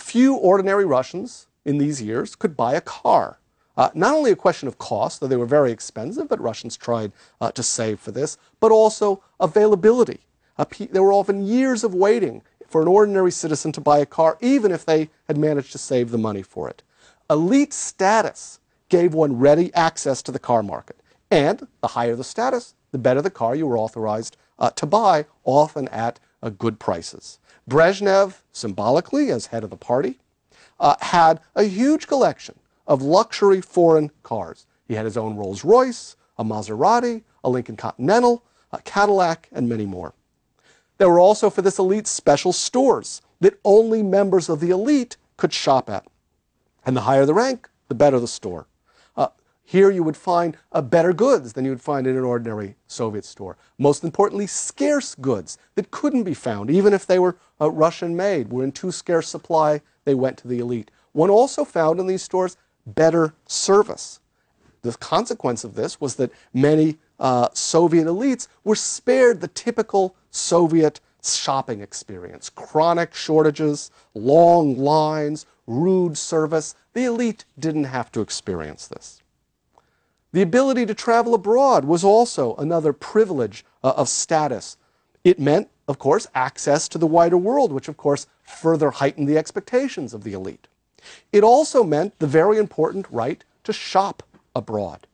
Few ordinary Russians in these years could buy a car. Not only a question of cost, though they were very expensive, but Russians tried to save for this, but also availability. There were often years of waiting for an ordinary citizen to buy a car, even if they had managed to save the money for it. Elite status gave one ready access to the car market. And the higher the status, the better the car you were authorized to buy, often at good prices. Brezhnev, symbolically, as head of the party, had a huge collection of luxury foreign cars. He had his own Rolls-Royce, a Maserati, a Lincoln Continental, a Cadillac, and many more. There were also for this elite special stores that only members of the elite could shop at. And the higher the rank, the better the store. Here you would find better goods than you would find in an ordinary Soviet store. Most importantly, scarce goods that couldn't be found, even if they were Russian-made, were in too scarce supply, they went to the elite. One also found in these stores better service. The consequence of this was that many Soviet elites were spared the typical Soviet shopping experience. Chronic shortages, long lines, rude service. The elite didn't have to experience this. The ability to travel abroad was also another privilege of status. It meant, of course, access to the wider world, which, of course, further heightened the expectations of the elite. It also meant the very important right to shop abroad.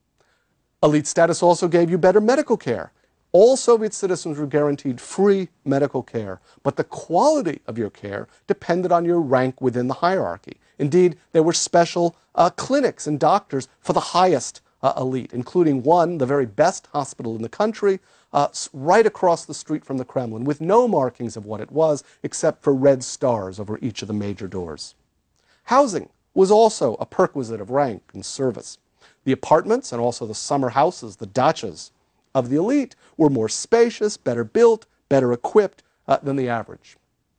Elite status also gave you better medical care. All Soviet citizens were guaranteed free medical care, but the quality of your care depended on your rank within the hierarchy. Indeed, there were special clinics and doctors for the highest elite, including one, the very best hospital in the country, right across the street from the Kremlin, with no markings of what it was, except for red stars over each of the major doors. Housing was also a perquisite of rank and service. The apartments and also the summer houses, the dachas, of the elite were more spacious, better built, better equipped than the average.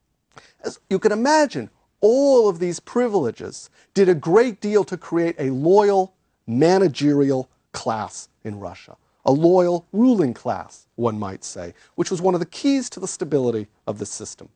As you can imagine, all of these privileges did a great deal to create a loyal, managerial class in Russia. A loyal ruling class, one might say, which was one of the keys to the stability of the system.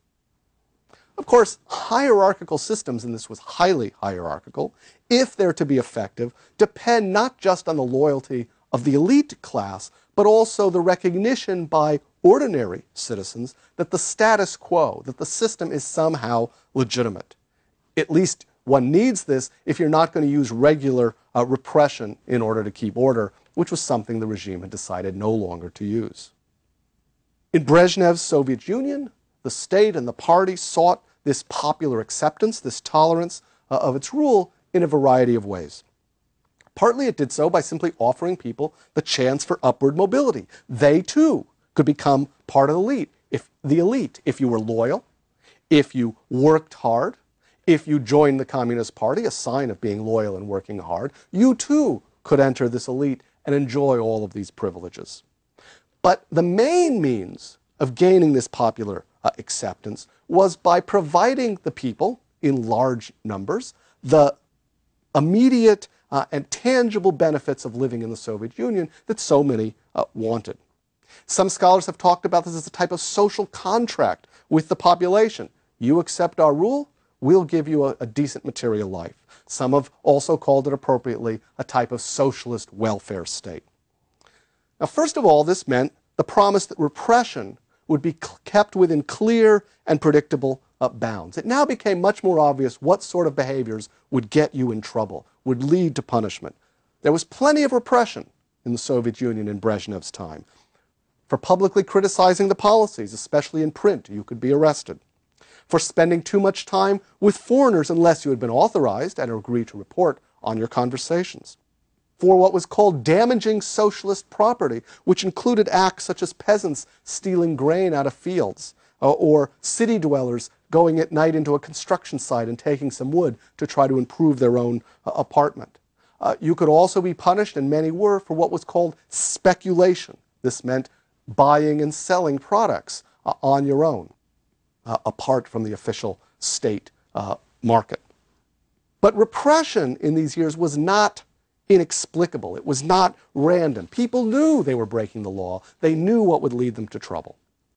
Of course, hierarchical systems, and this was highly hierarchical, if they're to be effective, depend not just on the loyalty of the elite class, but also the recognition by ordinary citizens that the status quo, that the system is somehow legitimate. At least one needs this if you're not going to use regular repression in order to keep order, which was something the regime had decided no longer to use. In Brezhnev's Soviet Union, the state and the party sought this popular acceptance, this tolerance of its rule in a variety of ways. Partly it did so by simply offering people the chance for upward mobility. They too could become part of the elite if you were loyal, if you worked hard, if you joined the Communist Party, a sign of being loyal and working hard. You too could enter this elite and enjoy all of these privileges. But the main means of gaining this popular acceptance was by providing the people in large numbers the immediate and tangible benefits of living in the Soviet Union that so many wanted. Some scholars have talked about this as a type of social contract with the population. You accept our rule, we'll give you a decent material life. Some have also called it appropriately a type of socialist welfare state. Now, first of all, this meant the promise that repression would be kept within clear and predictable bounds. It now became much more obvious what sort of behaviors would get you in trouble, would lead to punishment. There was plenty of repression in the Soviet Union in Brezhnev's time. For publicly criticizing the policies, especially in print, you could be arrested. For spending too much time with foreigners unless you had been authorized and agreed to report on your conversations. For what was called damaging socialist property, which included acts such as peasants stealing grain out of fields, or city dwellers going at night into a construction site and taking some wood to try to improve their own apartment. You could also be punished, and many were, for what was called speculation. This meant buying and selling products on your own, apart from the official state market. But repression in these years was not inexplicable. It was not random. People knew they were breaking the law. They knew what would lead them to trouble.